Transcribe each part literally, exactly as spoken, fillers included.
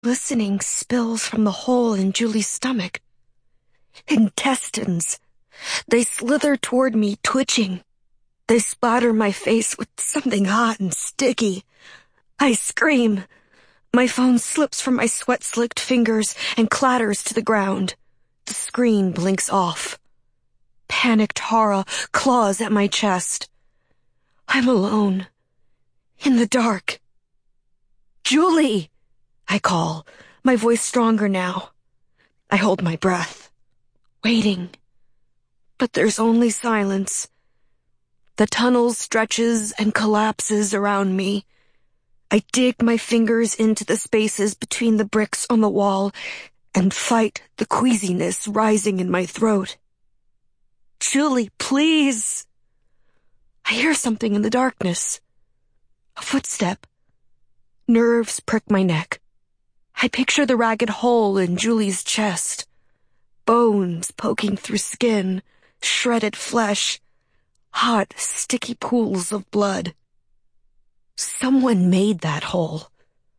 glistening spills from the hole in Julie's stomach. Intestines. They slither toward me, twitching. They splatter my face with something hot and sticky. I scream. My phone slips from my sweat-slicked fingers and clatters to the ground. The screen blinks off. Panicked horror claws at my chest. I'm alone. In the dark. Julie! I call, my voice stronger now. I hold my breath, waiting. But there's only silence. The tunnel stretches and collapses around me. I dig my fingers into the spaces between the bricks on the wall and fight the queasiness rising in my throat. Julie, please! I hear something in the darkness. A footstep. Nerves prick my neck. I picture the ragged hole in Julie's chest. Bones poking through skin, shredded flesh, hot, sticky pools of blood. Someone made that hole.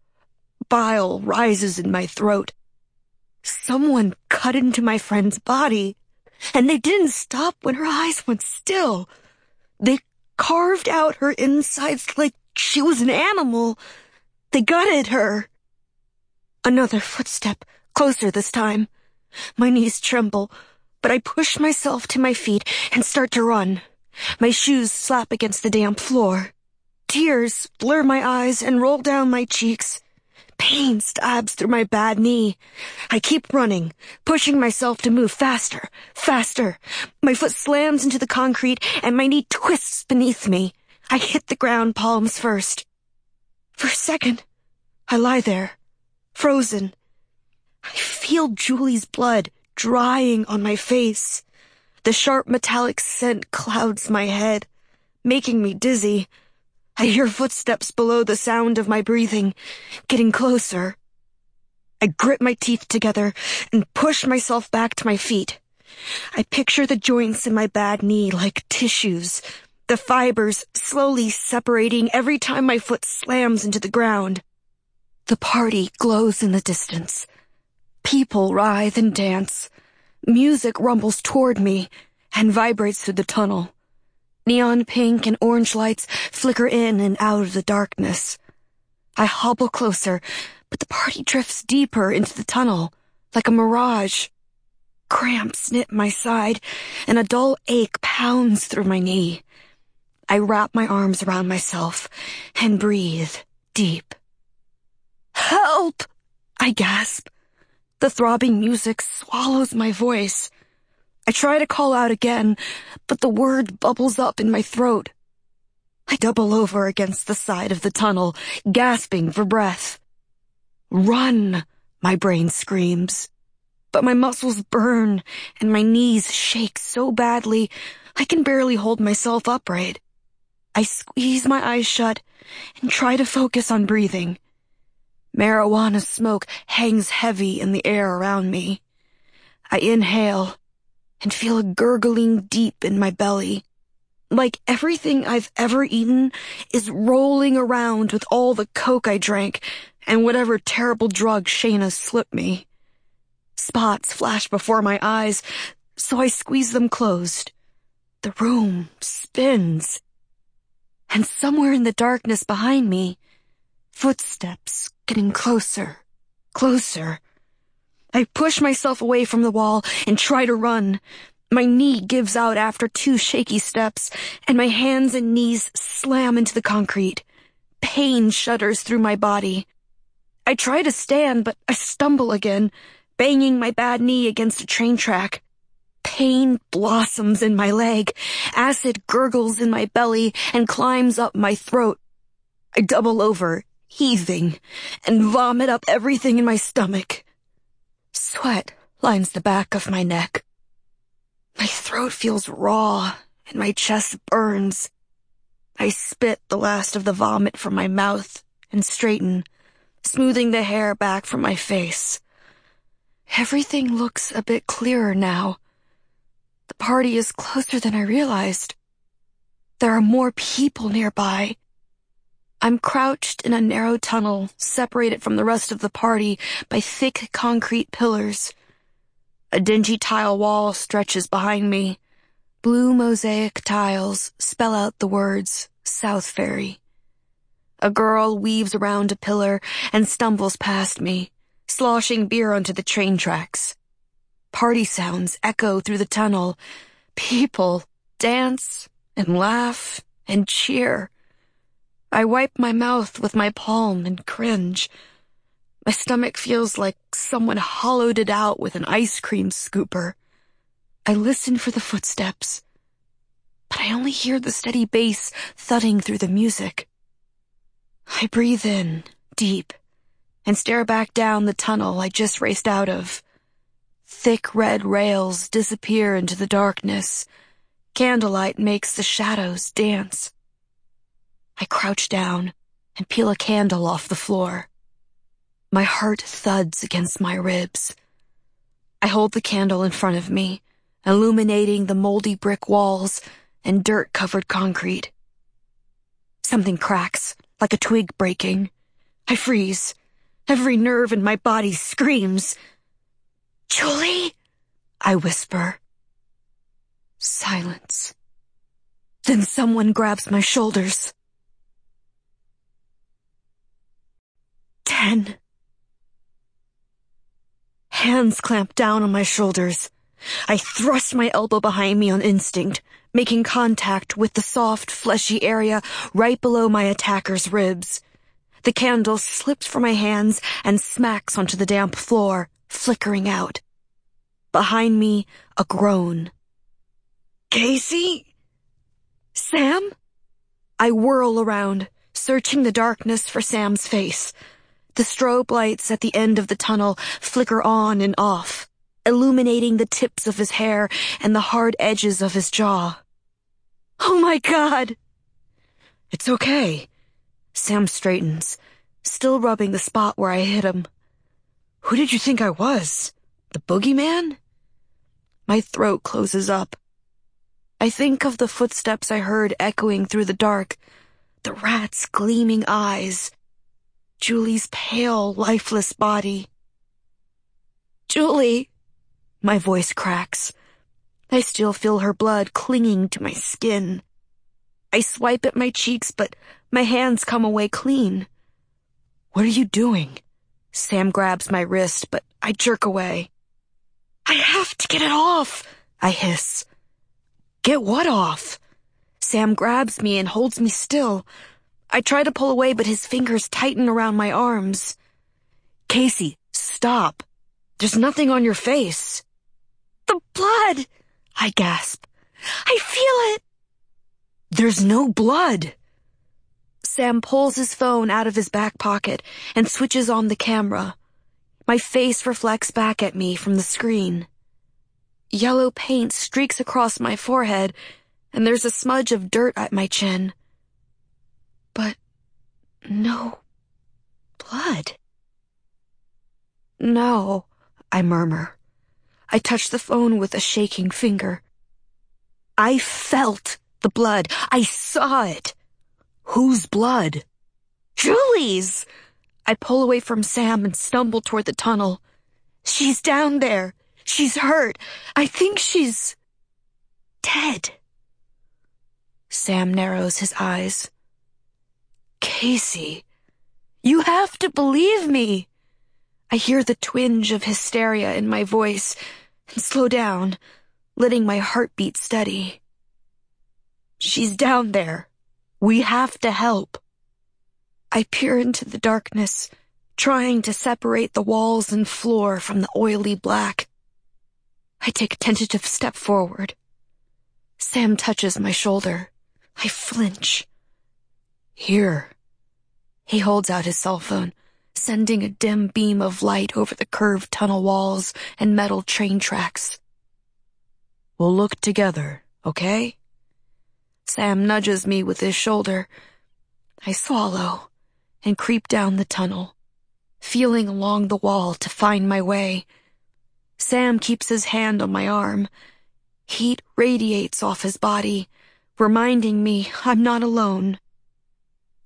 Bile rises in my throat. Someone cut into my friend's body, and they didn't stop when her eyes went still. They carved out her insides like she was an animal. They gutted her. Another footstep, closer this time. My knees tremble, but I push myself to my feet and start to run. My shoes slap against the damp floor. Tears blur my eyes and roll down my cheeks. Pain stabs through my bad knee. I keep running, pushing myself to move faster, faster. My foot slams into the concrete and my knee twists beneath me. I hit the ground palms first. For a second, I lie there, frozen. I feel Julie's blood drying on my face. The sharp metallic scent clouds my head, making me dizzy. I hear footsteps below the sound of my breathing, getting closer. I grip my teeth together and push myself back to my feet. I picture the joints in my bad knee like tissues, the fibers slowly separating every time my foot slams into the ground. The party glows in the distance. People writhe and dance. Music rumbles toward me and vibrates through the tunnel. Neon pink and orange lights flicker in and out of the darkness. I hobble closer, but the party drifts deeper into the tunnel, like a mirage. Cramps knit my side, and a dull ache pounds through my knee. I wrap my arms around myself and breathe deep. Help! I gasp. The throbbing music swallows my voice. I try to call out again, but the word bubbles up in my throat. I double over against the side of the tunnel, gasping for breath. Run, my brain screams. But my muscles burn, and my knees shake so badly, I can barely hold myself upright. I squeeze my eyes shut and try to focus on breathing. Marijuana smoke hangs heavy in the air around me. I inhale and feel a gurgling deep in my belly. Like everything I've ever eaten is rolling around with all the coke I drank and whatever terrible drug Shayna slipped me. Spots flash before my eyes, so I squeeze them closed. The room spins. And somewhere in the darkness behind me, footsteps getting closer, closer. I push myself away from the wall and try to run. My knee gives out after two shaky steps, and my hands and knees slam into the concrete. Pain shudders through my body. I try to stand, but I stumble again, banging my bad knee against a train track. Pain blossoms in my leg. Acid gurgles in my belly and climbs up my throat. I double over, heaving, and vomit up everything in my stomach. Sweat lines the back of my neck. My throat feels raw, and my chest burns. I spit the last of the vomit from my mouth and straighten, smoothing the hair back from my face. Everything looks a bit clearer now. The party is closer than I realized. There are more people nearby. I'm crouched in a narrow tunnel, separated from the rest of the party by thick concrete pillars. A dingy tile wall stretches behind me. Blue mosaic tiles spell out the words, South Ferry. A girl weaves around a pillar and stumbles past me, sloshing beer onto the train tracks. Party sounds echo through the tunnel. People dance and laugh and cheer. I wipe my mouth with my palm and cringe. My stomach feels like someone hollowed it out with an ice cream scooper. I listen for the footsteps, but I only hear the steady bass thudding through the music. I breathe in, deep, and stare back down the tunnel I just raced out of. Thick red rails disappear into the darkness. Candlelight makes the shadows dance. I crouch down and peel a candle off the floor. My heart thuds against my ribs. I hold the candle in front of me, illuminating the moldy brick walls and dirt-covered concrete. Something cracks, like a twig breaking. I freeze. Every nerve in my body screams. "Julie?" I whisper. Silence. Then someone grabs my shoulders. Ten. Hands clamp down on my shoulders. I thrust my elbow behind me on instinct, making contact with the soft, fleshy area right below my attacker's ribs. The candle slips from my hands and smacks onto the damp floor, flickering out. Behind me, a groan. "Casey? Sam?" I whirl around, searching the darkness for Sam's face. The strobe lights at the end of the tunnel flicker on and off, illuminating the tips of his hair and the hard edges of his jaw. "Oh my God!" "It's okay." Sam straightens, still rubbing the spot where I hit him. "Who did you think I was? The boogeyman?" My throat closes up. I think of the footsteps I heard echoing through the dark, the rat's gleaming eyes, Julie's pale, lifeless body. "Julie!" My voice cracks. I still feel her blood clinging to my skin. I swipe at my cheeks, but my hands come away clean. "What are you doing?" Sam grabs my wrist, but I jerk away. "I have to get it off," I hiss. "Get what off?" Sam grabs me and holds me still. I try to pull away, but his fingers tighten around my arms. "Casey, stop. There's nothing on your face." "The blood!" I gasp. "I feel it!" "There's no blood!" Sam pulls his phone out of his back pocket and switches on the camera. My face reflects back at me from the screen. Yellow paint streaks across my forehead, and there's a smudge of dirt at my chin. But no blood. "No," I murmur. I touch the phone with a shaking finger. I felt the blood. I saw it. "Whose blood?" "Julie's!" I pull away from Sam and stumble toward the tunnel. "She's down there. She's hurt. I think she's dead." Sam narrows his eyes. "Casey, you have to believe me." I hear the twinge of hysteria in my voice and slow down, letting my heartbeat steady. "She's down there. We have to help." I peer into the darkness, trying to separate the walls and floor from the oily black. I take a tentative step forward. Sam touches my shoulder. I flinch. "Here." He holds out his cell phone, sending a dim beam of light over the curved tunnel walls and metal train tracks. "We'll look together, okay?" Sam nudges me with his shoulder. I swallow and creep down the tunnel, feeling along the wall to find my way. Sam keeps his hand on my arm. Heat radiates off his body, reminding me I'm not alone.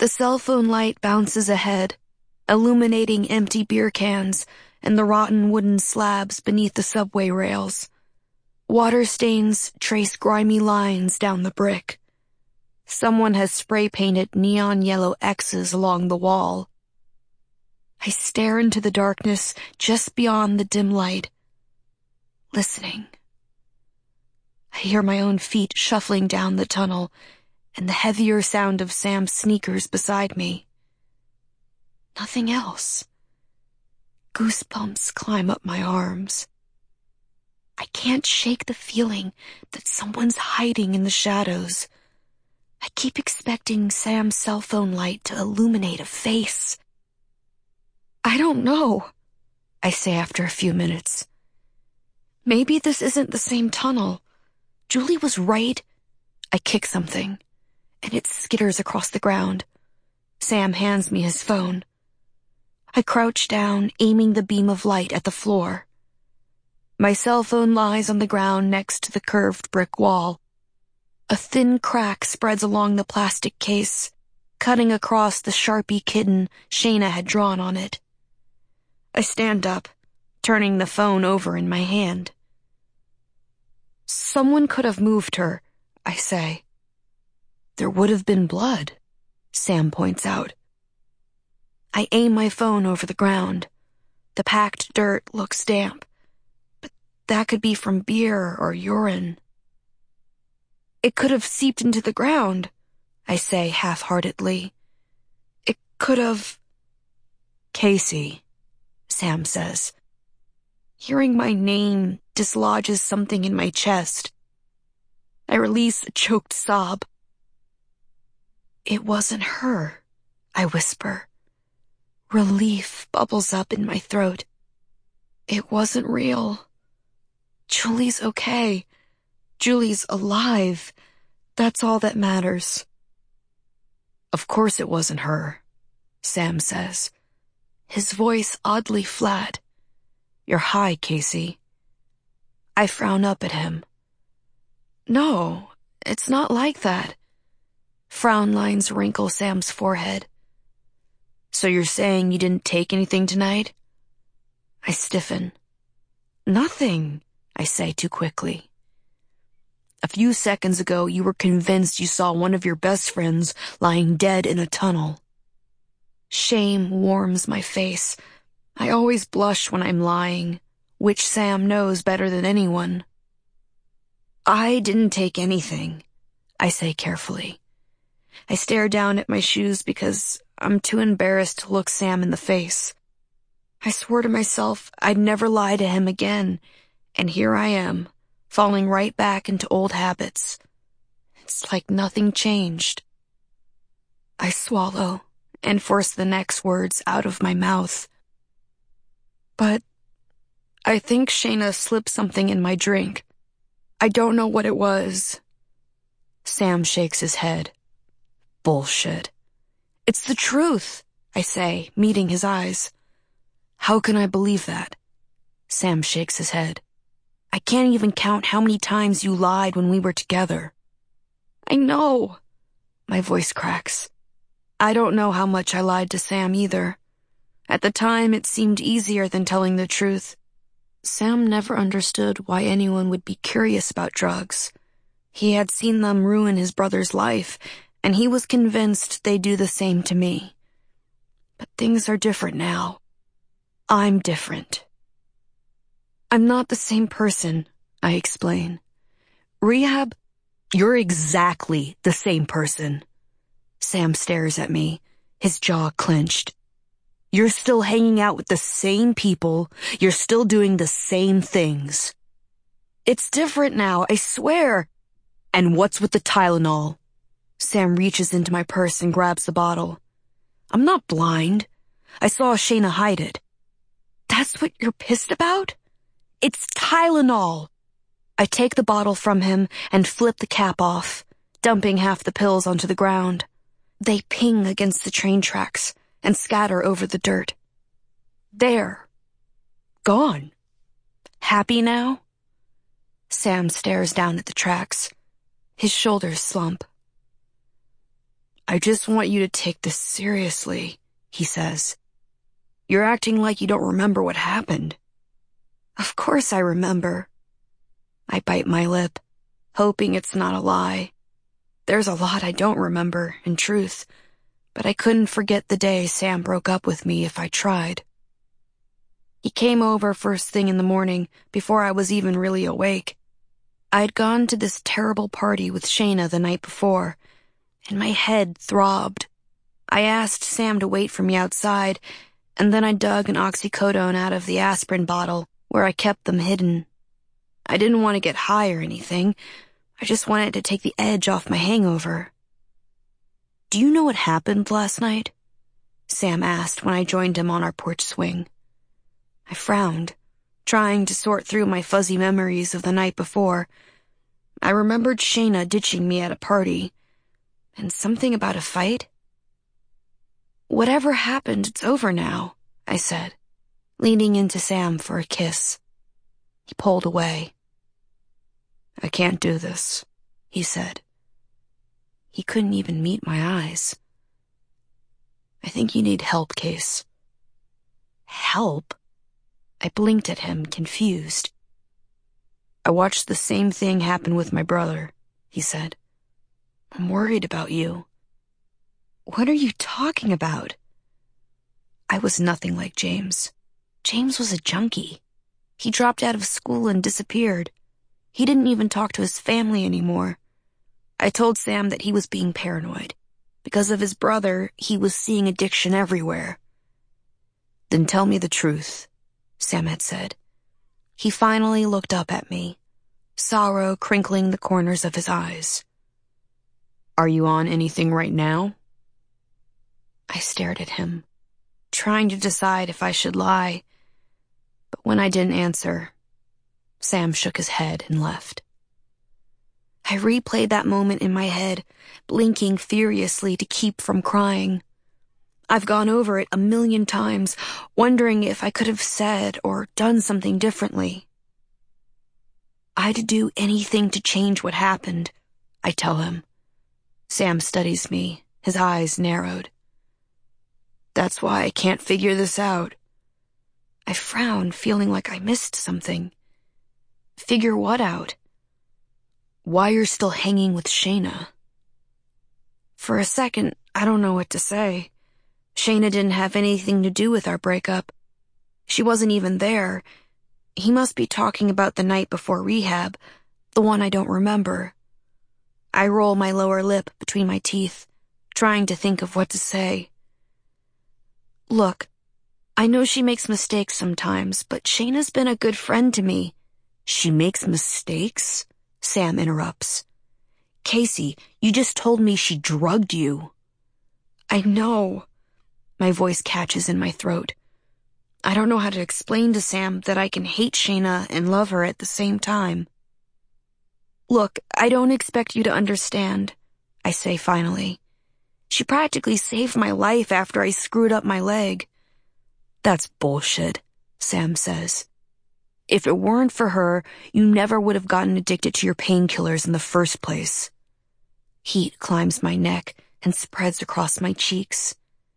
The cell phone light bounces ahead, illuminating empty beer cans and the rotten wooden slabs beneath the subway rails. Water stains trace grimy lines down the brick. Someone has spray-painted neon yellow X's along the wall. I stare into the darkness just beyond the dim light, listening. I hear my own feet shuffling down the tunnel and the heavier sound of Sam's sneakers beside me. Nothing else. Goosebumps climb up my arms. I can't shake the feeling that someone's hiding in the shadows. I keep expecting Sam's cell phone light to illuminate a face. I don't know, I say after a few minutes. Maybe this isn't the same tunnel. Julie was right. I kick something, and it skitters across the ground. Sam hands me his phone. I crouch down, aiming the beam of light at the floor. My cell phone lies on the ground next to the curved brick wall. A thin crack spreads along the plastic case, cutting across the Sharpie kitten Shayna had drawn on it. I stand up, turning the phone over in my hand. Someone could have moved her, I say. There would have been blood, Sam points out. I aim my phone over the ground. The packed dirt looks damp, but that could be from beer or urine. It could have seeped into the ground, I say half-heartedly. It could have... Casey, Sam says. Hearing my name dislodges something in my chest. I release a choked sob. It wasn't her, I whisper. Relief bubbles up in my throat. It wasn't real. Julie's okay. Julie's alive. That's all that matters. Of course it wasn't her, Sam says. His voice oddly flat. You're high, Casey. I frown up at him. No, it's not like that. Frown lines wrinkle Sam's forehead. So you're saying you didn't take anything tonight? I stiffen. Nothing, I say too quickly. A few seconds ago, you were convinced you saw one of your best friends lying dead in a tunnel. Shame warms my face. I always blush when I'm lying, which Sam knows better than anyone. I didn't take anything, I say carefully. I stare down at my shoes because I'm too embarrassed to look Sam in the face. I swore to myself I'd never lie to him again, and here I am, falling right back into old habits. It's like nothing changed. I swallow and force the next words out of my mouth. But I think Shayna slipped something in my drink. I don't know what it was. Sam shakes his head. Bullshit. It's the truth, I say, meeting his eyes. How can I believe that? Sam shakes his head. I can't even count how many times you lied when we were together. I know. My voice cracks. I don't know how much I lied to Sam either. At the time, it seemed easier than telling the truth. Sam never understood why anyone would be curious about drugs. He had seen them ruin his brother's life, and he was convinced they'd do the same to me. But things are different now. I'm different. I'm not the same person, I explain. Rehab, you're exactly the same person. Sam stares at me, his jaw clenched. You're still hanging out with the same people. You're still doing the same things. It's different now, I swear. And what's with the Tylenol? Sam reaches into my purse and grabs the bottle. I'm not blind. I saw Shayna hide it. That's what you're pissed about? It's Tylenol. I take the bottle from him and flip the cap off, dumping half the pills onto the ground. They ping against the train tracks and scatter over the dirt. There. Gone. Happy now? Sam stares down at the tracks. His shoulders slump. I just want you to take this seriously, he says. You're acting like you don't remember what happened. Of course I remember. I bite my lip, hoping it's not a lie. There's a lot I don't remember, in truth, but I couldn't forget the day Sam broke up with me if I tried. He came over first thing in the morning, before I was even really awake. I'd gone to this terrible party with Shayna the night before, and my head throbbed. I asked Sam to wait for me outside, and then I dug an oxycodone out of the aspirin bottle where I kept them hidden. I didn't want to get high or anything. I just wanted to take the edge off my hangover. Do you know what happened last night? Sam asked when I joined him on our porch swing. I frowned, trying to sort through my fuzzy memories of the night before. I remembered Shayna ditching me at a party, and something about a fight. Whatever happened, it's over now, I said, leaning into Sam for a kiss. He pulled away. I can't do this, he said. He couldn't even meet my eyes. I think you need help, Case. Help? I blinked at him, confused. I watched the same thing happen with my brother, he said. I'm worried about you. What are you talking about? I was nothing like James. James was a junkie. He dropped out of school and disappeared. He didn't even talk to his family anymore. I told Sam that he was being paranoid. Because of his brother, he was seeing addiction everywhere. Then tell me the truth, Sam had said. He finally looked up at me, sorrow crinkling the corners of his eyes. Are you on anything right now? I stared at him, trying to decide if I should lie. But when I didn't answer, Sam shook his head and left. I replayed that moment in my head, blinking furiously to keep from crying. I've gone over it a million times, wondering if I could have said or done something differently. I'd do anything to change what happened, I tell him. Sam studies me, his eyes narrowed. That's why I can't figure this out. I frown, feeling like I missed something. Figure what out? Why you're still hanging with Shayna. For a second, I don't know what to say. Shayna didn't have anything to do with our breakup. She wasn't even there. He must be talking about the night before rehab, the one I don't remember. I roll my lower lip between my teeth, trying to think of what to say. Look, I know she makes mistakes sometimes, but Shayna's been a good friend to me. She makes mistakes? Sam interrupts. Casey, you just told me she drugged you. I know. My voice catches in my throat. I don't know how to explain to Sam that I can hate Shayna and love her at the same time. Look, I don't expect you to understand, I say finally. She practically saved my life after I screwed up my leg. That's bullshit, Sam says. If it weren't for her, you never would have gotten addicted to your painkillers in the first place. Heat climbs my neck and spreads across my cheeks.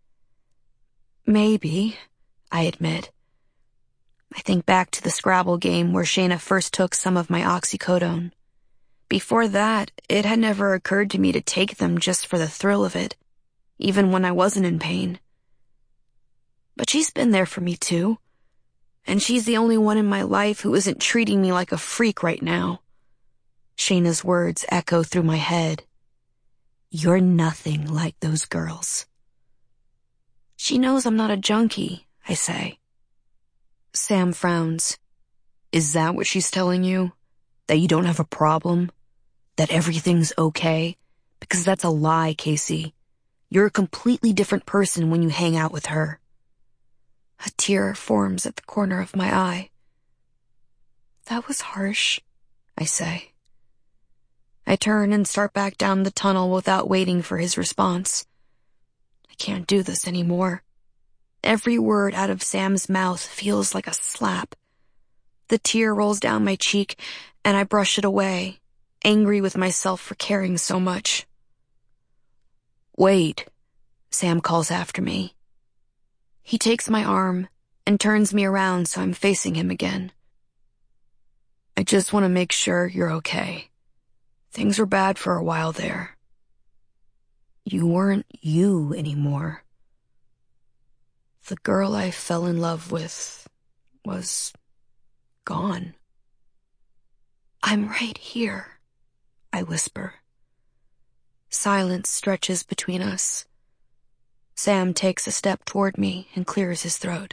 Maybe, I admit. I think back to the Scrabble game where Shayna first took some of my oxycodone. Before that, it had never occurred to me to take them just for the thrill of it, even when I wasn't in pain. But she's been there for me too. And she's the only one in my life who isn't treating me like a freak right now. Shayna's words echo through my head. You're nothing like those girls. She knows I'm not a junkie, I say. Sam frowns. Is that what she's telling you? That you don't have a problem? That everything's okay? Because that's a lie, Casey. You're a completely different person when you hang out with her. A tear forms at the corner of my eye. That was harsh, I say. I turn and start back down the tunnel without waiting for his response. I can't do this anymore. Every word out of Sam's mouth feels like a slap. The tear rolls down my cheek, and I brush it away, angry with myself for caring so much. Wait, Sam calls after me. He takes my arm and turns me around so I'm facing him again. I just want to make sure you're okay. Things were bad for a while there. You weren't you anymore. The girl I fell in love with was gone. I'm right here, I whisper. Silence stretches between us. Sam takes a step toward me and clears his throat.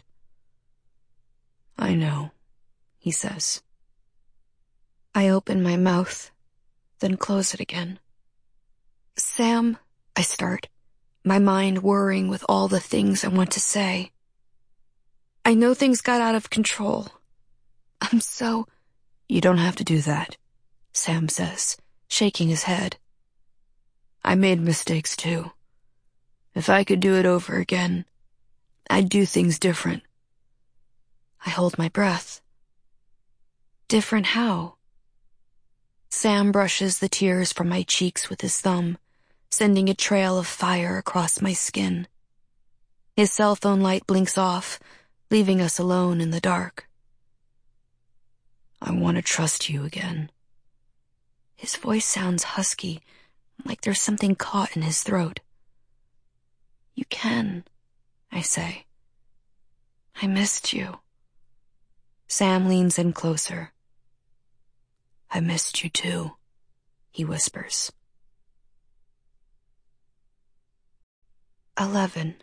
I know, he says. I open my mouth, then close it again. Sam, I start, my mind whirring with all the things I want to say. I know things got out of control. I'm so... You don't have to do that, Sam says, shaking his head. I made mistakes too. If I could do it over again, I'd do things different. I hold my breath. Different how? Sam brushes the tears from my cheeks with his thumb, sending a trail of fire across my skin. His cell phone light blinks off, leaving us alone in the dark. I want to trust you again. His voice sounds husky, like there's something caught in his throat. You can, I say. I missed you. Sam leans in closer. I missed you too, he whispers. Eleven.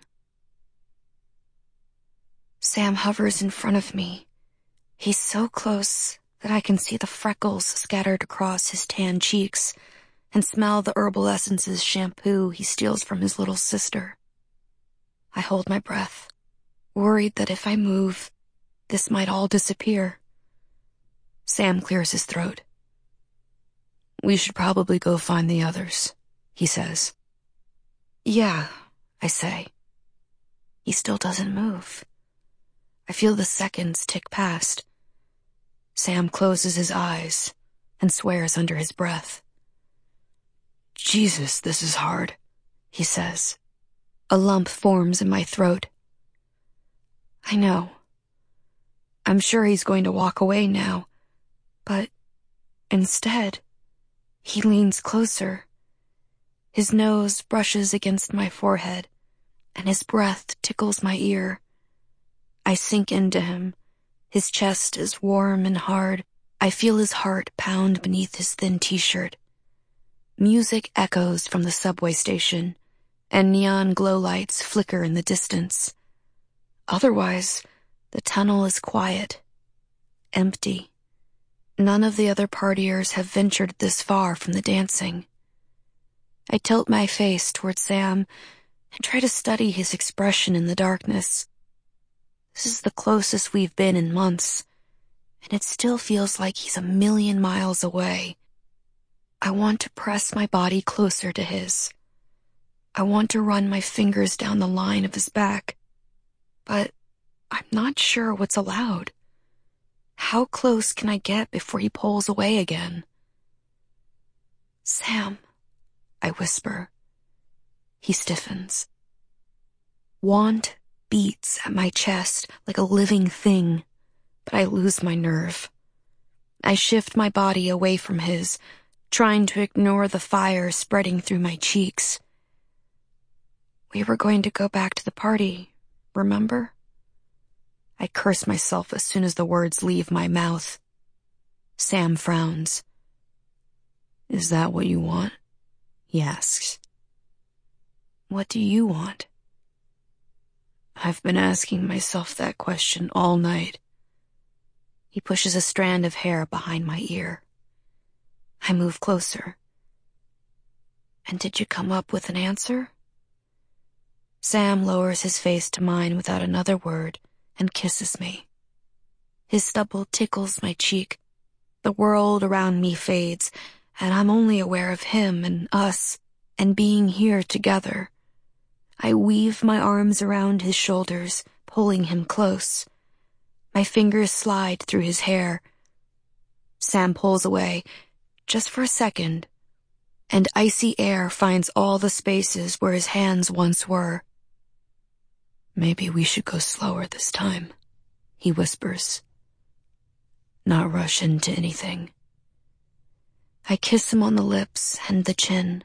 Sam hovers in front of me. He's so close that I can see the freckles scattered across his tan cheeks and smell the Herbal Essences shampoo he steals from his little sister. I hold my breath, worried that if I move, this might all disappear. Sam clears his throat. We should probably go find the others, he says. Yeah, I say. He still doesn't move. I feel the seconds tick past. Sam closes his eyes and swears under his breath. Jesus, this is hard, he says. A lump forms in my throat. I know. I'm sure he's going to walk away now, but instead, he leans closer. His nose brushes against my forehead, and his breath tickles my ear. I sink into him. His chest is warm and hard. I feel his heart pound beneath his thin t-shirt. Music echoes from the subway station, and neon glow lights flicker in the distance. Otherwise, the tunnel is quiet, empty. None of the other partiers have ventured this far from the dancing. I tilt my face toward Sam and try to study his expression in the darkness. This is the closest we've been in months, and it still feels like he's a million miles away. I want to press my body closer to his. I want to run my fingers down the line of his back, but I'm not sure what's allowed. How close can I get before he pulls away again? Sam, I whisper. He stiffens. Want beats at my chest like a living thing, but I lose my nerve. I shift my body away from his, trying to ignore the fire spreading through my cheeks. We were going to go back to the party, remember? I curse myself as soon as the words leave my mouth. Sam frowns. Is that what you want? He asks. What do you want? I've been asking myself that question all night. He pushes a strand of hair behind my ear. I move closer. And did you come up with an answer? Sam lowers his face to mine without another word and kisses me. His stubble tickles my cheek. The world around me fades, and I'm only aware of him and us and being here together. I weave my arms around his shoulders, pulling him close. My fingers slide through his hair. Sam pulls away, just for a second, and icy air finds all the spaces where his hands once were. "Maybe we should go slower this time," he whispers. "Not rush into anything." I kiss him on the lips and the chin.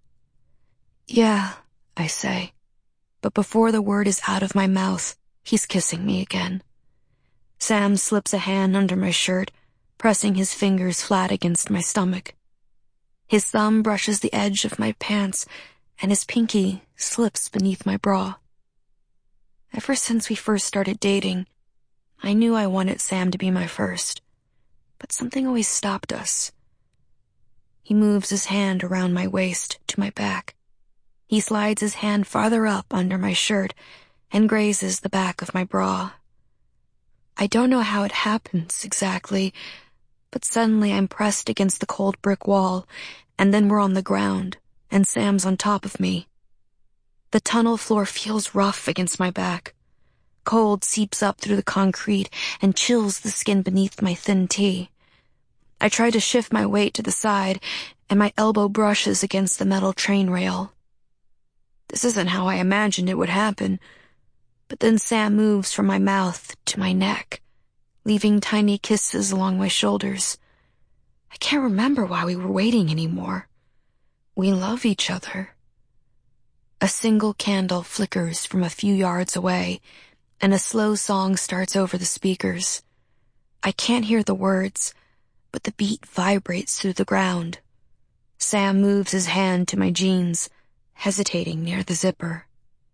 "Yeah," I say, but before the word is out of my mouth, he's kissing me again. Sam slips a hand under my shirt, pressing his fingers flat against my stomach. His thumb brushes the edge of my pants, and his pinky slips beneath my bra. Ever since we first started dating, I knew I wanted Sam to be my first, but something always stopped us. He moves his hand around my waist to my back. He slides his hand farther up under my shirt and grazes the back of my bra. I don't know how it happens exactly, but suddenly I'm pressed against the cold brick wall, and then we're on the ground, and Sam's on top of me. The tunnel floor feels rough against my back. Cold seeps up through the concrete and chills the skin beneath my thin tee. I try to shift my weight to the side, and my elbow brushes against the metal train rail. This isn't how I imagined it would happen, but then Sam moves from my mouth to my neck, leaving tiny kisses along my shoulders. I can't remember why we were waiting anymore. We love each other. A single candle flickers from a few yards away, and a slow song starts over the speakers. I can't hear the words, but the beat vibrates through the ground. Sam moves his hand to my jeans, hesitating near the zipper.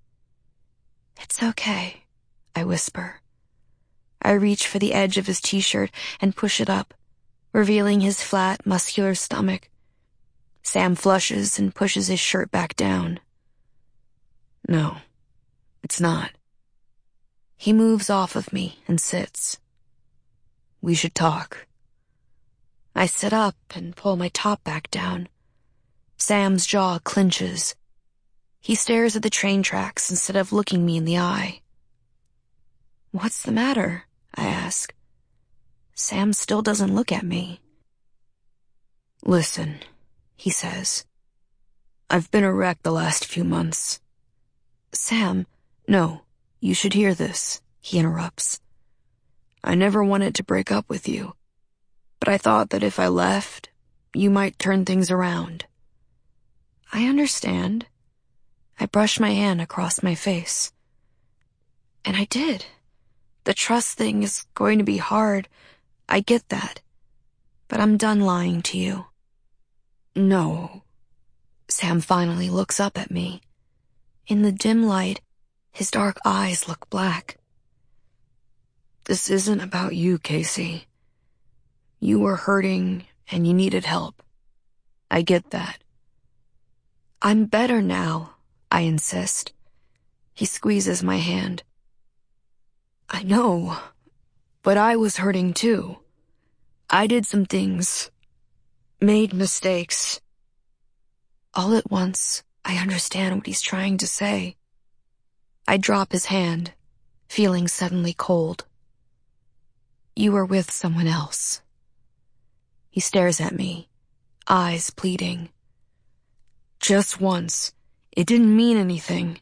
"It's okay," I whisper. I reach for the edge of his t-shirt and push it up, revealing his flat, muscular stomach. Sam flushes and pushes his shirt back down. "No, it's not." He moves off of me and sits. "We should talk." I sit up and pull my top back down. Sam's jaw clenches. He stares at the train tracks instead of looking me in the eye. "What's the matter?" I ask. Sam still doesn't look at me. "Listen," he says. "I've been a wreck the last few months." "Sam, no, you should hear this," he interrupts. "I never wanted to break up with you, but I thought that if I left, you might turn things around." "I understand." I brush my hand across my face. "And I did. The trust thing is going to be hard. I get that. But I'm done lying to you." "No." Sam finally looks up at me. In the dim light, his dark eyes look black. "This isn't about you, Casey. You were hurting and you needed help. I get that." "I'm better now," I insist. He squeezes my hand. "I know, but I was hurting too. I did some things, made mistakes." All at once, I understand what he's trying to say. I drop his hand, feeling suddenly cold. "You were with someone else." He stares at me, eyes pleading. "Just once. It didn't mean anything."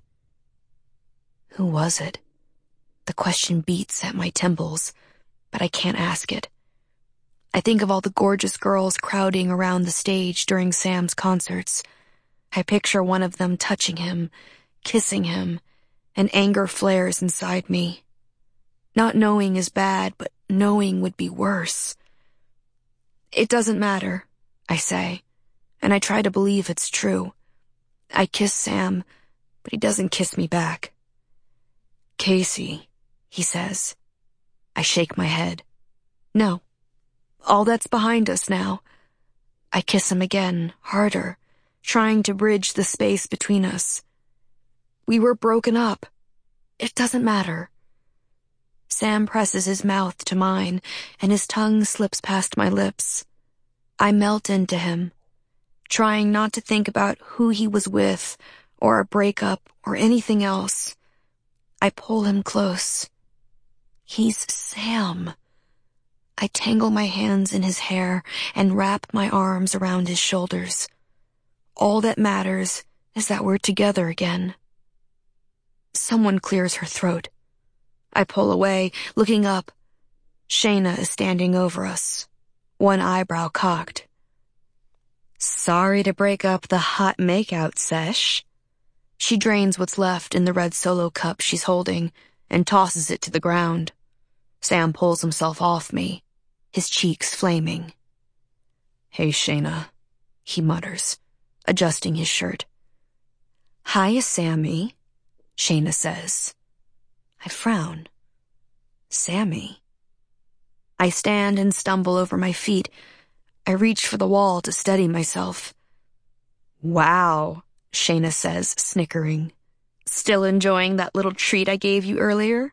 Who was it? The question beats at my temples, but I can't ask it. I think of all the gorgeous girls crowding around the stage during Sam's concerts. I picture one of them touching him, kissing him, and anger flares inside me. Not knowing is bad, but knowing would be worse. "It doesn't matter," I say, and I try to believe it's true. I kiss Sam, but he doesn't kiss me back. "Casey," he says. I shake my head. "No. All that's behind us now." I kiss him again, harder, trying to bridge the space between us. "We were broken up. It doesn't matter." Sam presses his mouth to mine, and his tongue slips past my lips. I melt into him, trying not to think about who he was with, or a breakup, or anything else. I pull him close. He's Sam. I tangle my hands in his hair and wrap my arms around his shoulders. All that matters is that we're together again. Someone clears her throat. I pull away, looking up. Shayna is standing over us, one eyebrow cocked. Sorry to break up the hot makeout sesh. She drains what's left in the red Solo cup she's holding and tosses it to the ground. Sam pulls himself off me, his cheeks flaming. Hey, Shayna, he mutters, adjusting his shirt. Hiya, Sammy, Shayna says. I frown. Sammy. I stand and stumble over my feet. I reach for the wall to steady myself. Wow, Shayna says, snickering. Still enjoying that little treat I gave you earlier?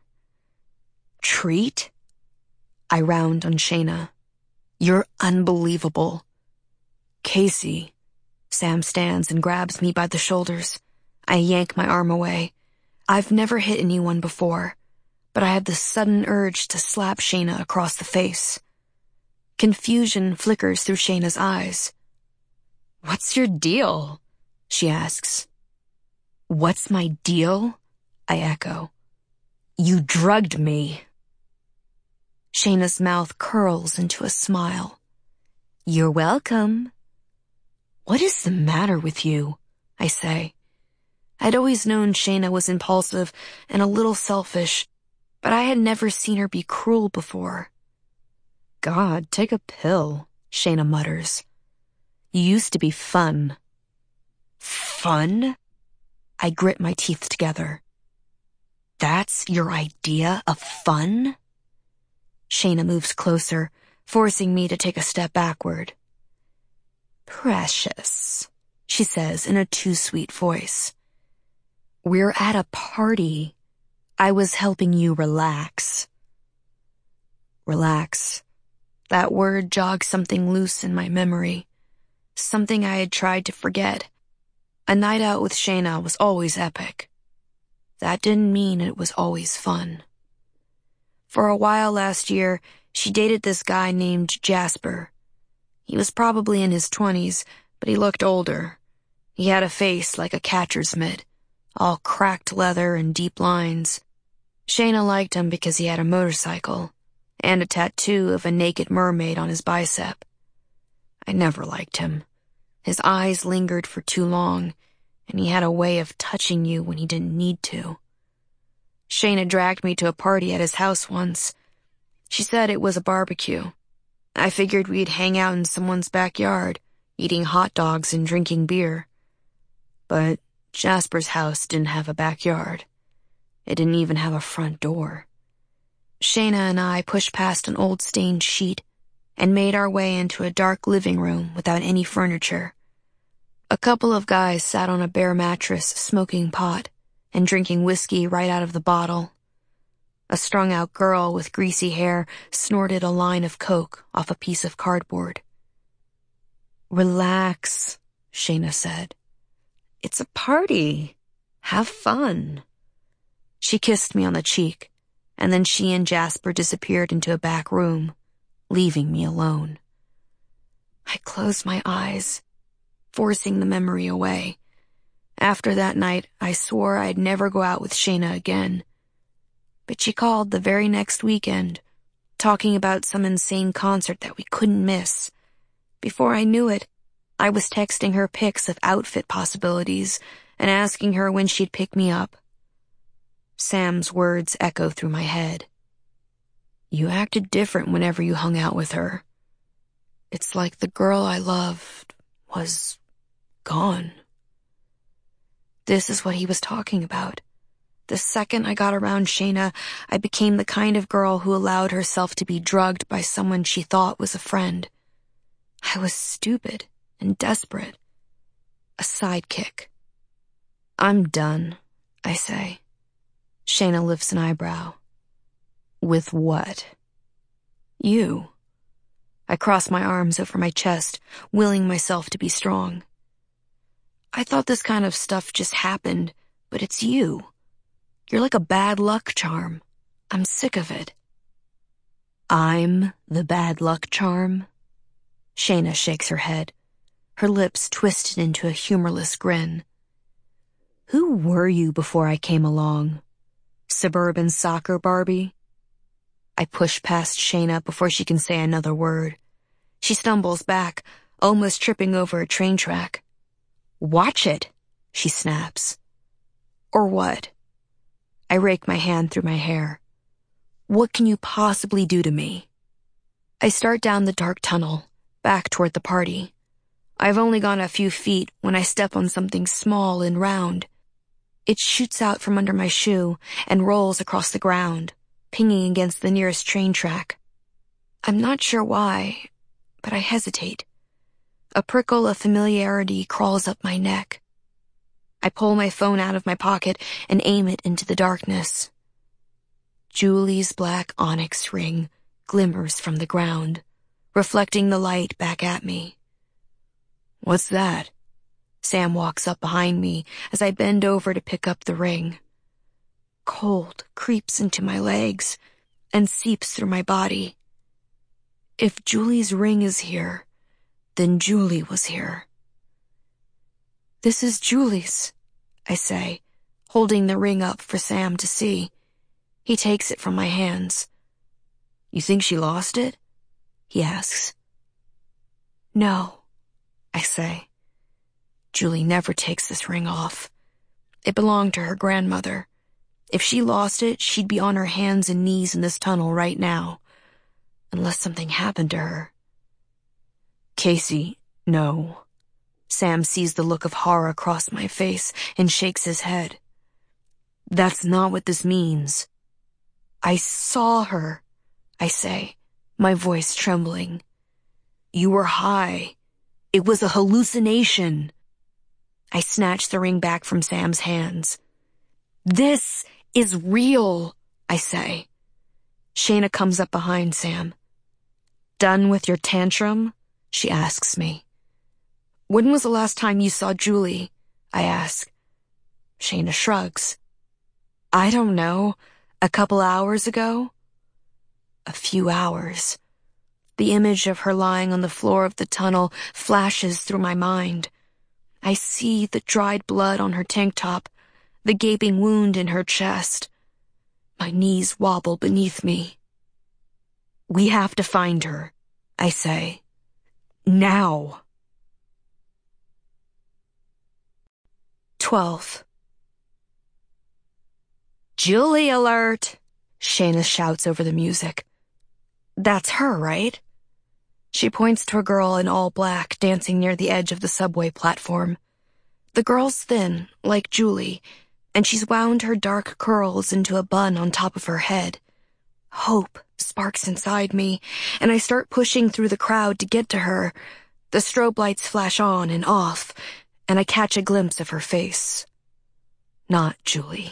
Treat? I round on Shayna. You're unbelievable. Casey. Sam stands and grabs me by the shoulders. I yank my arm away. I've never hit anyone before, but I have this sudden urge to slap Shayna across the face. Confusion flickers through Shayna's eyes. What's your deal? She asks. What's my deal? I echo. You drugged me. Shayna's mouth curls into a smile. You're welcome. What is the matter with you? I say. I'd always known Shayna was impulsive and a little selfish, but I had never seen her be cruel before. God, take a pill, Shayna mutters. You used to be fun. Fun? I grit my teeth together. That's your idea of fun? Shayna moves closer, forcing me to take a step backward. Precious, she says in a too sweet voice. We're at a party. I was helping you relax. Relax. That word jogged something loose in my memory. Something I had tried to forget. A night out with Shayna was always epic. That didn't mean it was always fun. For a while last year, she dated this guy named Jasper. He was probably in his twenties, but he looked older. He had a face like a catcher's mitt, all cracked leather and deep lines. Shayna liked him because he had a motorcycle and a tattoo of a naked mermaid on his bicep. I never liked him. His eyes lingered for too long, and he had a way of touching you when he didn't need to. Shayna dragged me to a party at his house once. She said it was a barbecue. I figured we'd hang out in someone's backyard, eating hot dogs and drinking beer. But Jasper's house didn't have a backyard. It didn't even have a front door. Shayna and I pushed past an old stained sheet and made our way into a dark living room without any furniture. A couple of guys sat on a bare mattress smoking pot and drinking whiskey right out of the bottle. A strung-out girl with greasy hair snorted a line of coke off a piece of cardboard. Relax, Shayna said. It's a party. Have fun. She kissed me on the cheek, and then she and Jasper disappeared into a back room, leaving me alone. I closed my eyes, forcing the memory away. After that night, I swore I'd never go out with Shayna again. But she called the very next weekend, talking about some insane concert that we couldn't miss. Before I knew it, I was texting her pics of outfit possibilities and asking her when she'd pick me up. Sam's words echo through my head. You acted different whenever you hung out with her. It's like the girl I loved was gone. This is what he was talking about. The second I got around Shayna, I became the kind of girl who allowed herself to be drugged by someone she thought was a friend. I was stupid and desperate. A sidekick. I'm done, I say. Shayna lifts an eyebrow. With what? You. I cross my arms over my chest, willing myself to be strong. I thought this kind of stuff just happened, but it's you. You're like a bad luck charm. I'm sick of it. I'm the bad luck charm? Shayna shakes her head. her lips twisted into a humorless grin. Who were you before I came along? Suburban soccer Barbie? I push past Shayna before she can say another word. She stumbles back, almost tripping over a train track. Watch it, she snaps. Or what? I rake my hand through my hair. What can you possibly do to me? I start down the dark tunnel, back toward the party. I've only gone a few feet when I step on something small and round. It shoots out from under my shoe and rolls across the ground, pinging against the nearest train track. I'm not sure why, but I hesitate. A prickle of familiarity crawls up my neck. I pull my phone out of my pocket and aim it into the darkness. Julie's black onyx ring glimmers from the ground, reflecting the light back at me. What's that? Sam walks up behind me as I bend over to pick up the ring. Cold creeps into my legs and seeps through my body. If Julie's ring is here, then Julie was here. This is Julie's, I say, holding the ring up for Sam to see. He takes it from my hands. You think she lost it? He asks. No, I say. Julie never takes this ring off. It belonged to her grandmother. If she lost it, she'd be on her hands and knees in this tunnel right now. Unless something happened to her. Casey, no. Sam sees the look of horror cross my face and shakes his head. That's not what this means. I saw her, I say, my voice trembling. You were high. It was a hallucination. I snatch the ring back from Sam's hands. This is real, I say. Shayna comes up behind Sam. Done with your tantrum? She asks me. When was the last time you saw Julie? I ask. Shayna shrugs. I don't know. A couple hours ago? A few hours. The image of her lying on the floor of the tunnel flashes through my mind. I see the dried blood on her tank top, the gaping wound in her chest. My knees wobble beneath me. We have to find her, I say. Now. Twelve. Julie alert! Shayna shouts over the music. That's her, right? She points to a girl in all black dancing near the edge of the subway platform. The girl's thin, like Julie, and she's wound her dark curls into a bun on top of her head. Hope sparks inside me, and I start pushing through the crowd to get to her. The strobe lights flash on and off, and I catch a glimpse of her face. Not Julie.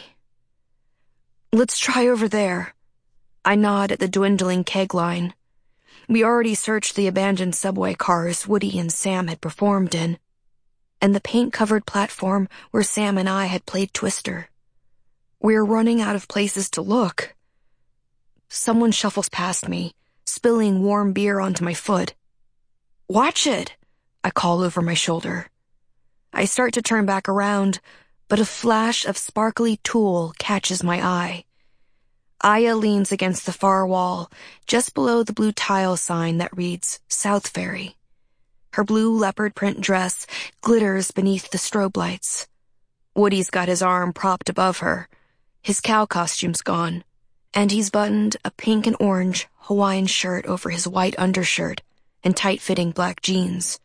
Let's try over there. I nod at the dwindling keg line. We already searched the abandoned subway cars Woody and Sam had performed in, and the paint-covered platform where Sam and I had played Twister. We're running out of places to look. Someone shuffles past me, spilling warm beer onto my foot. Watch it, I call over my shoulder. I start to turn back around, but a flash of sparkly tulle catches my eye. Aya leans against the far wall, just below the blue tile sign that reads South Ferry. Her blue leopard print dress glitters beneath the strobe lights. Woody's got his arm propped above her. His cow costume's gone, and he's buttoned a pink and orange Hawaiian shirt over his white undershirt and tight-fitting black jeans.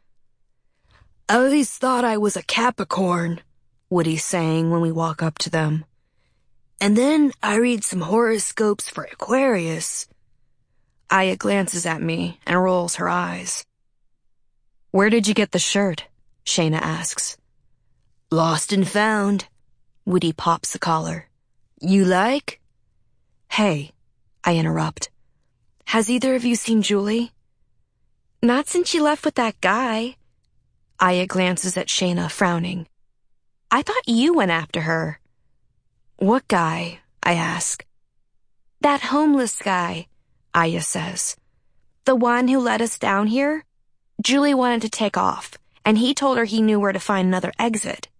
I always thought I was a Capricorn, Woody's saying when we walk up to them. And then I read some horoscopes for Aquarius. Aya glances at me and rolls her eyes. Where did you get the shirt? Shayna asks. Lost and found. Woody pops the collar. You like? Hey, I interrupt. Has either of you seen Julie? Not since she left with that guy. Aya glances at Shayna, frowning. I thought you went after her. What guy? I ask. That homeless guy, Aya says. The one who let us down here? Julie wanted to take off, and he told her he knew where to find another exit.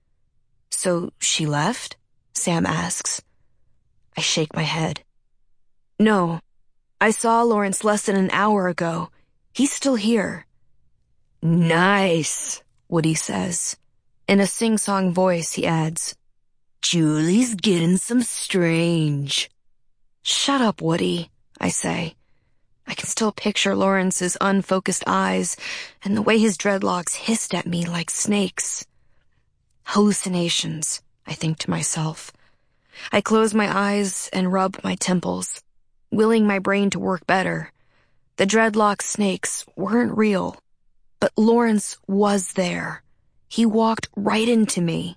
So she left? Sam asks. I shake my head. No, I saw Lawrence less than an hour ago. He's still here. Nice, Woody says. In a sing-song voice, he adds, Julie's getting some strange. Shut up, Woody, I say. I can still picture Lawrence's unfocused eyes and the way his dreadlocks hissed at me like snakes. Hallucinations, I think to myself. I close my eyes and rub my temples, willing my brain to work better. The dreadlock snakes weren't real, but Lawrence was there. He walked right into me.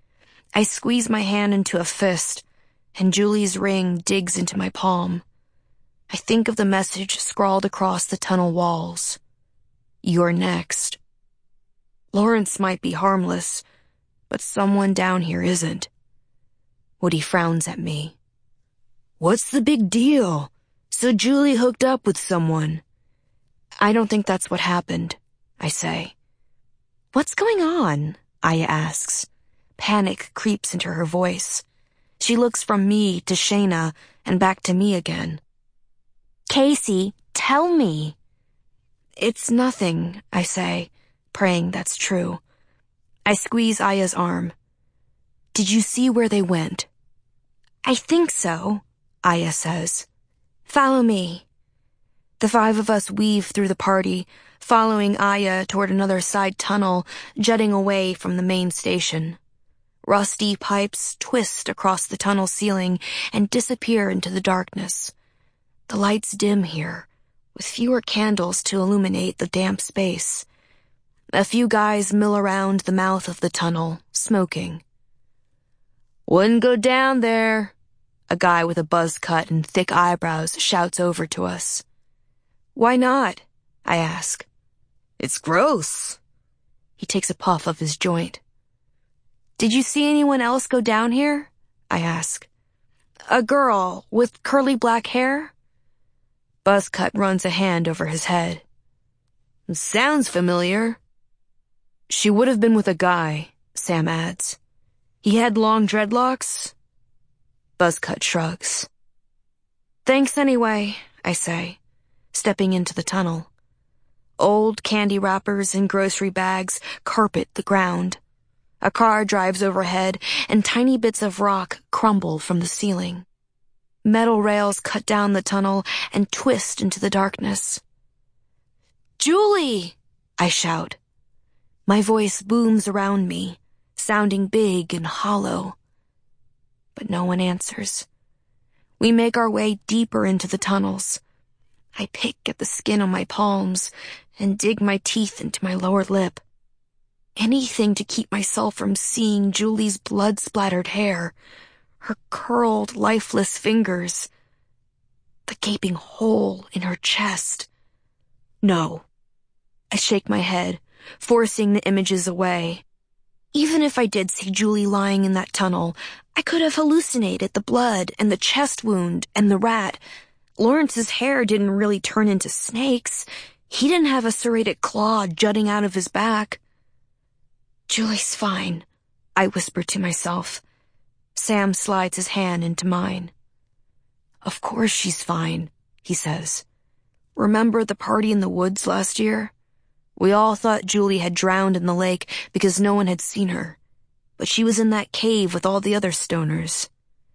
I squeeze my hand into a fist, and Julie's ring digs into my palm. I think of the message scrawled across the tunnel walls. You're next. Lawrence might be harmless, but someone down here isn't. Woody frowns at me. What's the big deal? So Julie hooked up with someone. I don't think that's what happened, I say. What's going on? Aya asks. Panic creeps into her voice. She looks from me to Shayna and back to me again. Casey, tell me. It's nothing, I say, praying that's true. I squeeze Aya's arm. Did you see where they went? I think so, Aya says. Follow me. The five of us weave through the party, following Aya toward another side tunnel jutting away from the main station. Rusty pipes twist across the tunnel ceiling and disappear into the darkness. The lights dim here, with fewer candles to illuminate the damp space. A few guys mill around the mouth of the tunnel, smoking. Wouldn't go down there, a guy with a buzz cut and thick eyebrows shouts over to us. Why not? I ask. It's gross. He takes a puff of his joint. Did you see anyone else go down here? I ask. A girl with curly black hair? Buzzcut runs a hand over his head. Sounds familiar. She would have been with a guy, Sam adds. He had long dreadlocks? Buzzcut shrugs. Thanks anyway, I say, stepping into the tunnel. Old candy wrappers and grocery bags carpet the ground. A car drives overhead, and tiny bits of rock crumble from the ceiling. Metal rails cut down the tunnel and twist into the darkness. Julie! I shout. My voice booms around me, sounding big and hollow. But no one answers. We make our way deeper into the tunnels. I pick at the skin on my palms and dig my teeth into my lower lip. Anything to keep myself from seeing Julie's blood-splattered hair, her curled, lifeless fingers, the gaping hole in her chest. No. I shake my head, forcing the images away. Even if I did see Julie lying in that tunnel, I could have hallucinated the blood and the chest wound and the rat. Lawrence's hair didn't really turn into snakes. He didn't have a serrated claw jutting out of his back. Julie's fine, I whisper to myself. Sam slides his hand into mine. Of course she's fine, he says. Remember the party in the woods last year? We all thought Julie had drowned in the lake because no one had seen her, but she was in that cave with all the other stoners.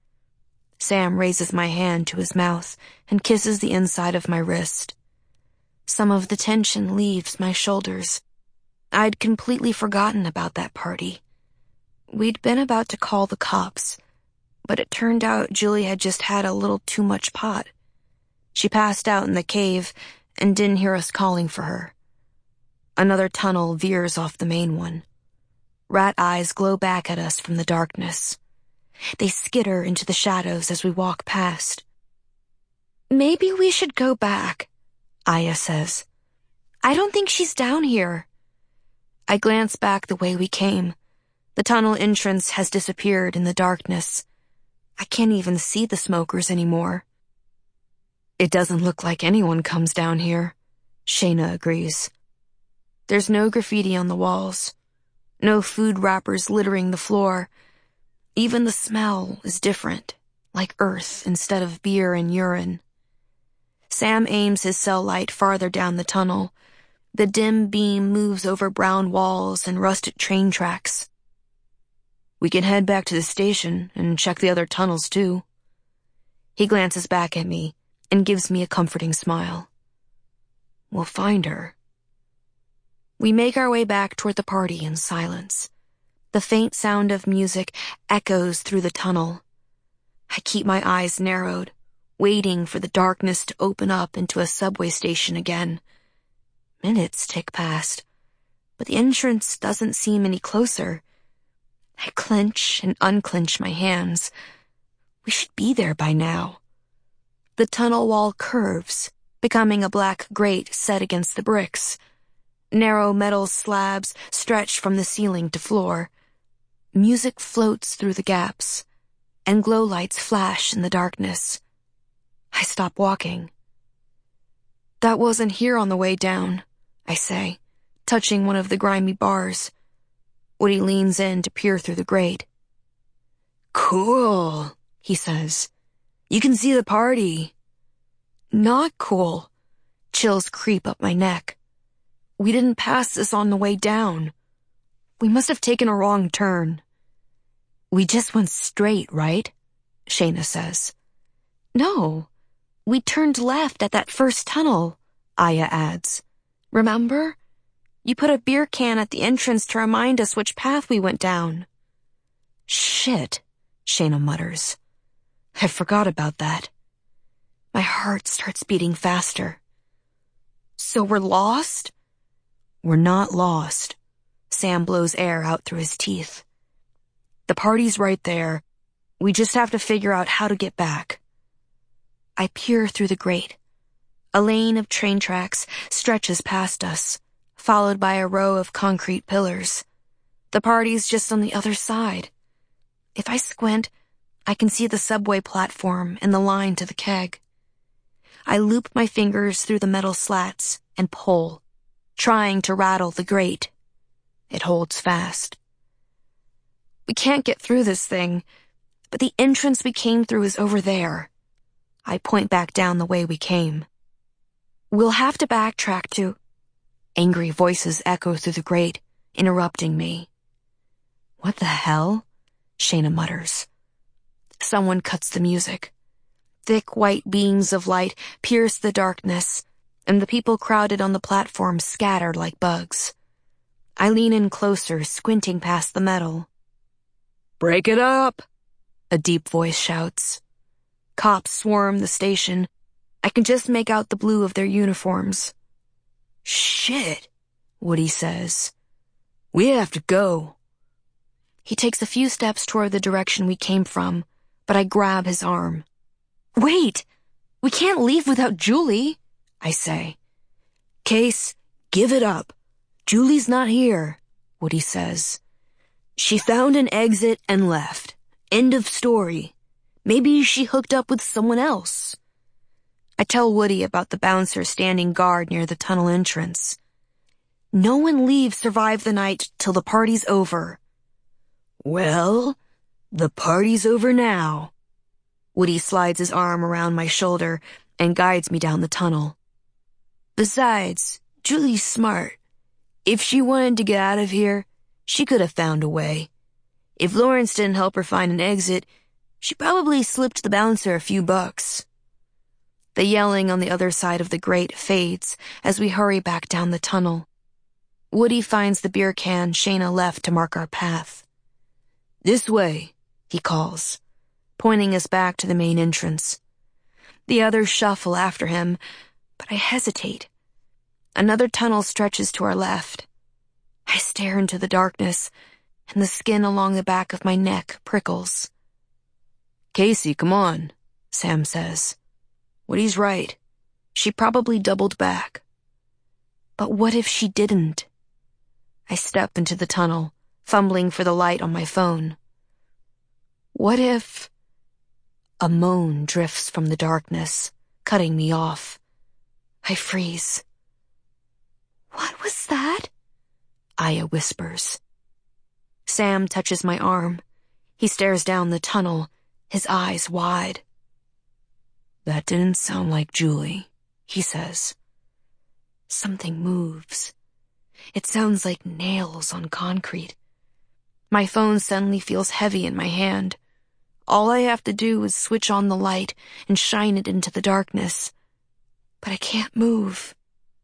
Sam raises my hand to his mouth and kisses the inside of my wrist. Some of the tension leaves my shoulders. I'd completely forgotten about that party. We'd been about to call the cops, but it turned out Julie had just had a little too much pot. She passed out in the cave and didn't hear us calling for her. Another tunnel veers off the main one. Rat eyes glow back at us from the darkness. They skitter into the shadows as we walk past. Maybe we should go back, Aya says. I don't think she's down here. I glance back the way we came. The tunnel entrance has disappeared in the darkness. I can't even see the smokers anymore. It doesn't look like anyone comes down here, Shayna agrees. There's no graffiti on the walls. No food wrappers littering the floor. Even the smell is different, like earth instead of beer and urine. Sam aims his cell light farther down the tunnel. The dim beam moves over brown walls and rusted train tracks. We can head back to the station and check the other tunnels too. He glances back at me and gives me a comforting smile. We'll find her. We make our way back toward the party in silence. The faint sound of music echoes through the tunnel. I keep my eyes narrowed, waiting for the darkness to open up into a subway station again. Minutes tick past, but the entrance doesn't seem any closer. I clench and unclench my hands. We should be there by now. The tunnel wall curves, becoming a black grate set against the bricks. Narrow metal slabs stretch from the ceiling to floor. Music floats through the gaps, and glow lights flash in the darkness. I stop walking. That wasn't here on the way down, I say, touching one of the grimy bars. Woody leans in to peer through the grate. Cool, he says. You can see the party. Not cool. Chills creep up my neck. We didn't pass this on the way down. We must have taken a wrong turn. We just went straight, right? Shayna says. No, we turned left at that first tunnel, Aya adds. Remember? You put a beer can at the entrance to remind us which path we went down. Shit, Shayna mutters. I forgot about that. My heart starts beating faster. So we're lost? We're not lost. Sam blows air out through his teeth. The party's right there. We just have to figure out how to get back. I peer through the grate. A lane of train tracks stretches past us, followed by a row of concrete pillars. The party's just on the other side. If I squint, I can see the subway platform and the line to the keg. I loop my fingers through the metal slats and pull, trying to rattle the grate. It holds fast. We can't get through this thing, but the entrance we came through is over there. I point back down the way we came. We'll have to backtrack to... Angry voices echo through the grate, interrupting me. What the hell? Shayna mutters. Someone cuts the music. Thick white beams of light pierce the darkness, and the people crowded on the platform scatter like bugs. I lean in closer, squinting past the metal. Break it up, a deep voice shouts. Cops swarm the station. I can just make out the blue of their uniforms. Shit, Woody says. We have to go. He takes a few steps toward the direction we came from, but I grab his arm. Wait! We can't leave without Julie, I say. Case, give it up. Julie's not here, Woody says. She found an exit and left. End of story. Maybe she hooked up with someone else. I tell Woody about the bouncer standing guard near the tunnel entrance. No one leaves Survive the Night till the party's over. Well, the party's over now. Woody slides his arm around my shoulder and guides me down the tunnel. Besides, Julie's smart. If she wanted to get out of here, she could have found a way. If Lawrence didn't help her find an exit, she probably slipped the bouncer a few bucks. The yelling on the other side of the grate fades as we hurry back down the tunnel. Woody finds the beer can Shayna left to mark our path. This way, he calls, pointing us back to the main entrance. The others shuffle after him, but I hesitate. Another tunnel stretches to our left. I stare into the darkness, and the skin along the back of my neck prickles. Casey, come on, Sam says. Woody's right. She probably doubled back. But what if she didn't? I step into the tunnel, fumbling for the light on my phone. What if... A moan drifts from the darkness, cutting me off. I freeze. What was that? Aya whispers. Sam touches my arm. He stares down the tunnel, his eyes wide. That didn't sound like Julie, he says. Something moves. It sounds like nails on concrete. My phone suddenly feels heavy in my hand. All I have to do is switch on the light and shine it into the darkness. But I can't move.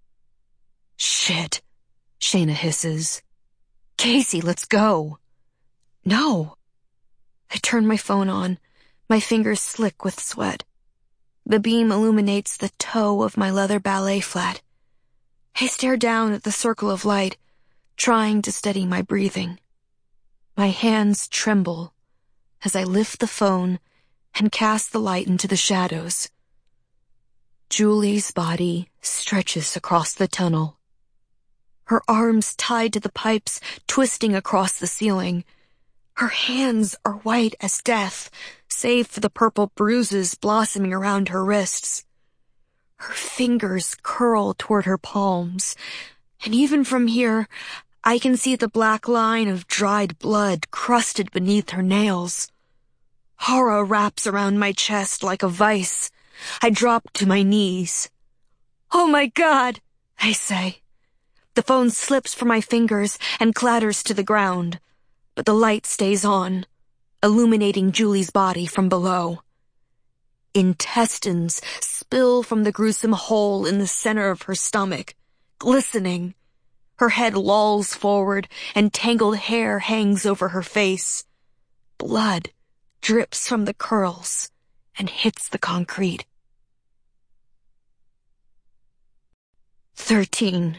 Shit, Shayna hisses. Casey, let's go. No. I turn my phone on, my fingers slick with sweat. The beam illuminates the toe of my leather ballet flat. I stare down at the circle of light, trying to steady my breathing. My hands tremble as I lift the phone and cast the light into the shadows. Julie's body stretches across the tunnel. Her arms tied to the pipes, twisting across the ceiling. Her hands are white as death, save for the purple bruises blossoming around her wrists. Her fingers curl toward her palms, and even from here, I can see the black line of dried blood crusted beneath her nails. Horror wraps around my chest like a vice. I drop to my knees. Oh my God, I say. The phone slips from my fingers and clatters to the ground, but the light stays on, illuminating Julie's body from below. Intestines spill from the gruesome hole in the center of her stomach, glistening. Her head lolls forward and tangled hair hangs over her face. Blood drips from the curls and hits the concrete. Thirteen.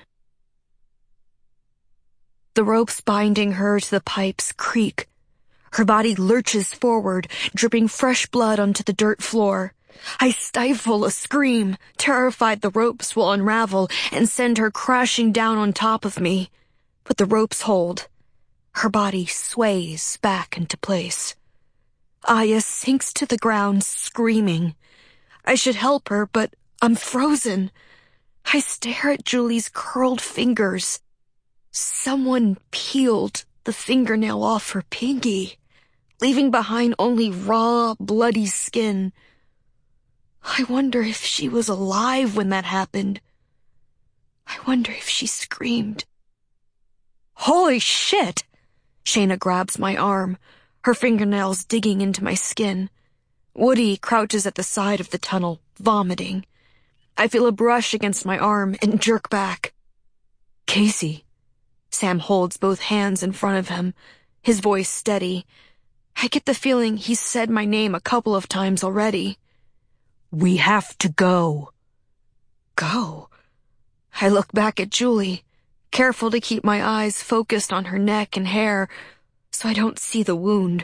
The ropes binding her to the pipes creak. Her body lurches forward, dripping fresh blood onto the dirt floor. I stifle a scream, terrified the ropes will unravel and send her crashing down on top of me. But the ropes hold. Her body sways back into place. Aya sinks to the ground, screaming. I should help her, but I'm frozen. I stare at Julie's curled fingers. Someone peeled the fingernail off her pinky, leaving behind only raw, bloody skin. I wonder if she was alive when that happened. I wonder if she screamed. Holy shit! Shayna grabs my arm, her fingernails digging into my skin. Woody crouches at the side of the tunnel, vomiting. I feel a brush against my arm and jerk back. Casey. Sam holds both hands in front of him, his voice steady. I get the feeling he's said my name a couple of times already. We have to go. Go? I look back at Julie, careful to keep my eyes focused on her neck and hair so I don't see the wound.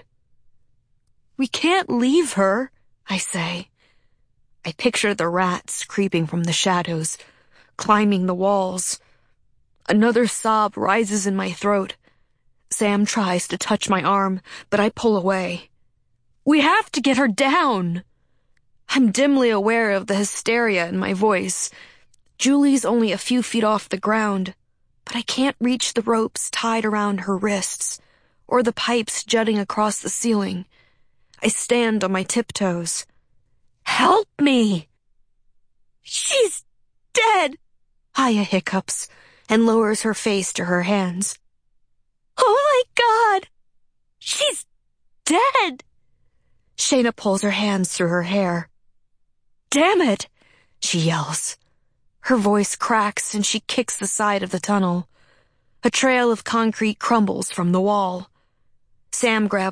We can't leave her, I say. I picture the rats creeping from the shadows, climbing the walls. Another sob rises in my throat. Sam tries to touch my arm, but I pull away. We have to get her down. I'm dimly aware of the hysteria in my voice. Julie's only a few feet off the ground, but I can't reach the ropes tied around her wrists, or the pipes jutting across the ceiling. I stand on my tiptoes. Help me! She's dead, Aya hiccups and lowers her face to her hands. Oh my God! She's dead! Shayna pulls her hands through her hair. Damn it! She yells. Her voice cracks and she kicks the side of the tunnel. A trail of concrete crumbles from the wall. Sam grabs